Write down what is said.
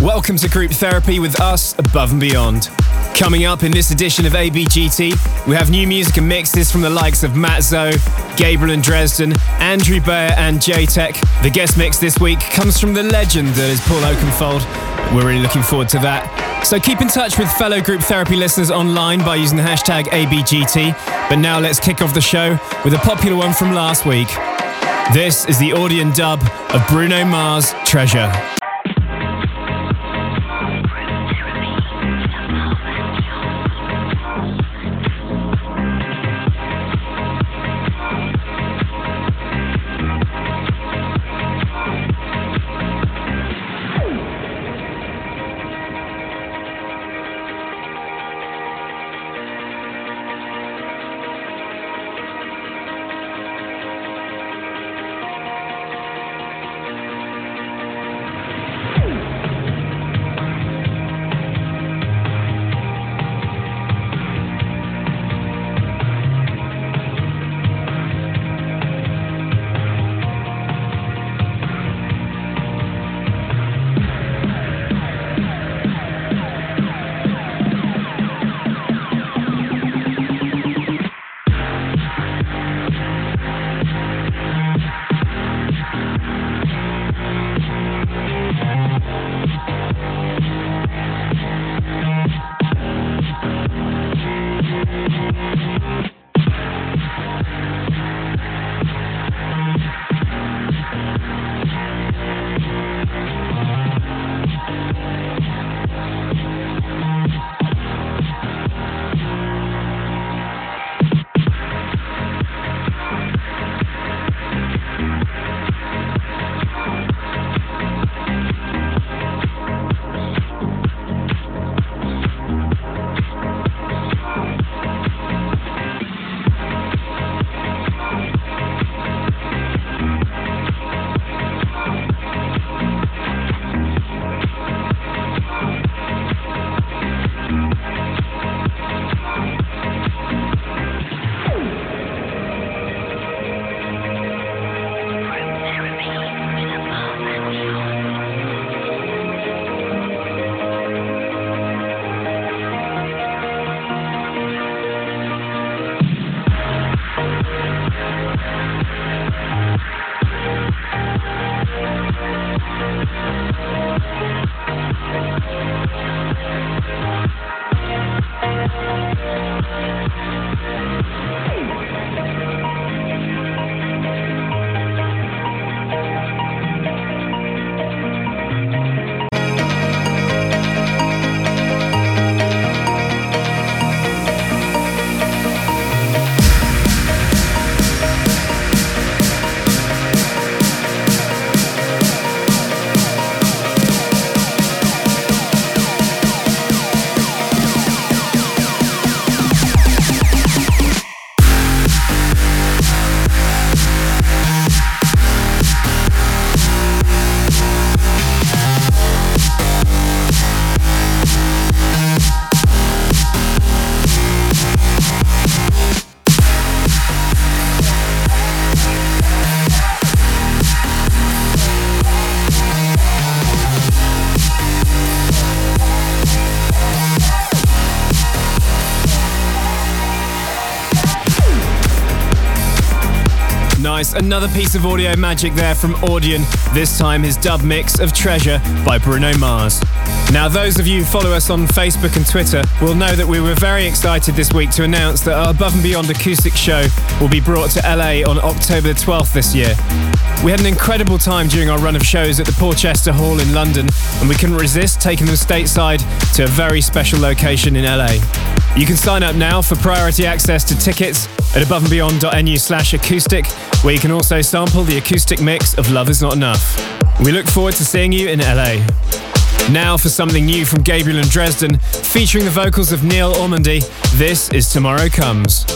Welcome to Group Therapy with us, Above and Beyond. Coming up in this edition of ABGT, we have new music and mixes from the likes of Matt Zoe, Gabriel and Dresden, Andrew Bayer and J-Tech. The guest mix this week comes from the legend that is Paul Oakenfold. We're really looking forward to that. So keep in touch with fellow Group Therapy listeners online by using the hashtag ABGT. But now let's kick off the show with a popular one from last week. This is the audio and dub of Bruno Mars' Treasure. Nice, another piece of audio magic there from Audion, this time his dub mix of Treasure by Bruno Mars. Now those of you who follow us on Facebook and Twitter will know that we were very excited this week to announce that our Above and Beyond acoustic show will be brought to LA on October the 12th this year. We had an incredible time during our run of shows at the Porchester Hall in London, and we couldn't resist taking them stateside to a very special location in LA. You can sign up now for priority access to tickets at aboveandbeyond.nu/acoustic, where you can also sample the acoustic mix of Love Is Not Enough. We look forward to seeing you in LA. Now for something new from Gabriel and Dresden, featuring the vocals of Neil Ormandy, this is Tomorrow Comes.